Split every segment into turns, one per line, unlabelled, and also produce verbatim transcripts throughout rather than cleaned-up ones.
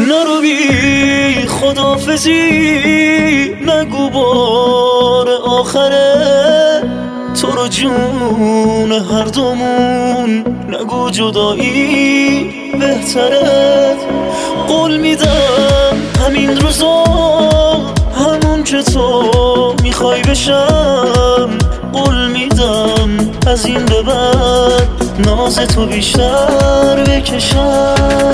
نرو بی خداحافظی، نگو بار آخره تو رو جون هر دومون، نگو جدایی بهتره. قول میدم همین روزا همون که تو میخوای بشم، قول میدم از این به بعد ناز تو بیشتر بکشم.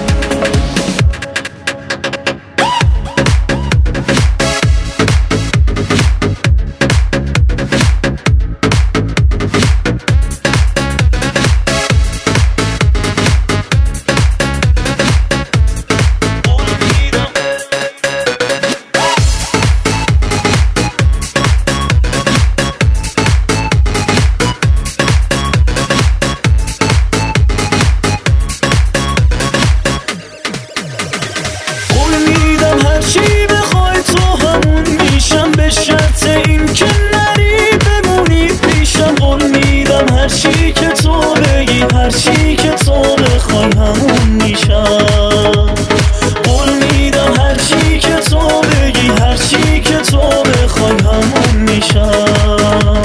هرچی بخوای تو همون میشم، به شرط این که نری بمونی پیشم. قول میدم هرچی که تو بگی، هرچی که تو بخوای همون میشم. قول میدم هرچی که تو بگی، هرچی که تو بخوای همون میشم.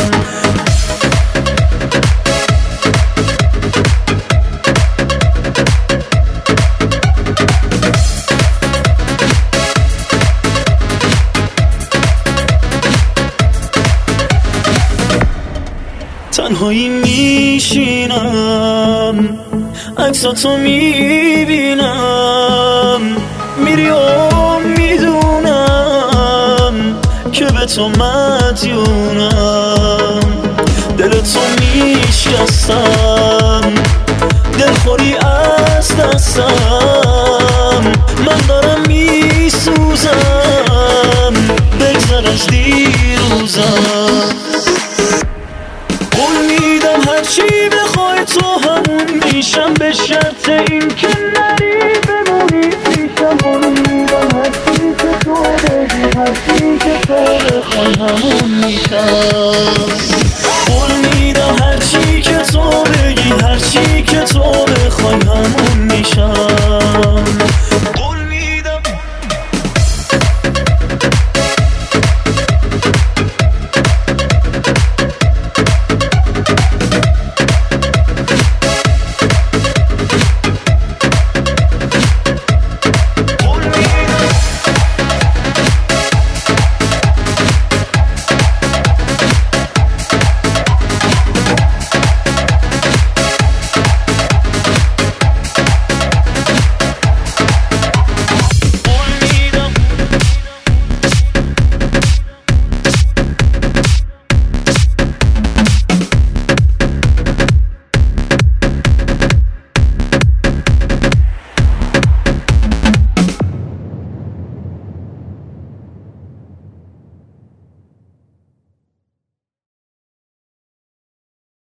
تنهایی میشینم عکساتو میبینم، میری و میدونم که به تو مدیونم. دلتو میشکستم، دلخوری از دستم، من دارم میسوزم، بگذر از دیروزم. قول میدم هرچی بخوای تو همون میشم، به شرط این که نری بمونی پیشم. قول میدم هرچی که تو بگی، هرچی که تو بخوای همون میشم. قول میدم هرچی که تو بگی، هرچی که تو بخوای همون میشم.